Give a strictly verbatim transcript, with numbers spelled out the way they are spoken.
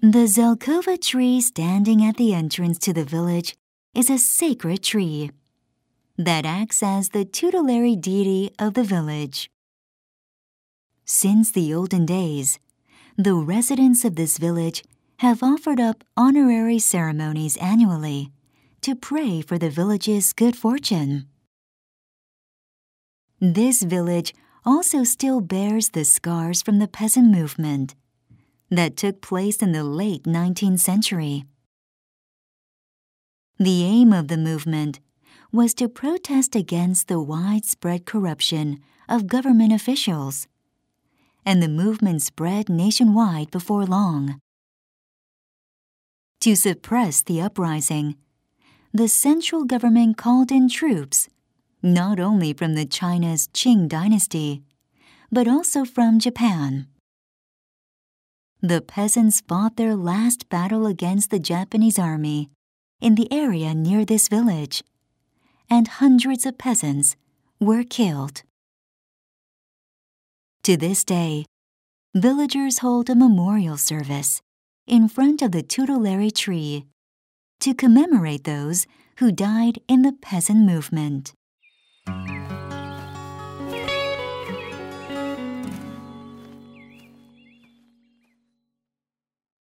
The Zelkova tree standing at the entrance to the village is a sacred tree that acts as the tutelary deity of the village. Since the olden days, the residents of this village have offered up honorary ceremonies annually to pray for the village's good fortune. This village also still bears the scars from the peasant movement that took place in the late nineteenth century. The aim of the movement was to protest against the widespread corruption of government officials, and the movement spread nationwide before long. To suppress the uprising, the central government called in troops not only from the China's Qing dynasty, but also from Japan. The peasants fought their last battle against the Japanese army in the area near this village, and hundreds of peasants were killed. To this day, villagers hold a memorial service in front of the tutelary tree to commemorate those who died in the peasant movement.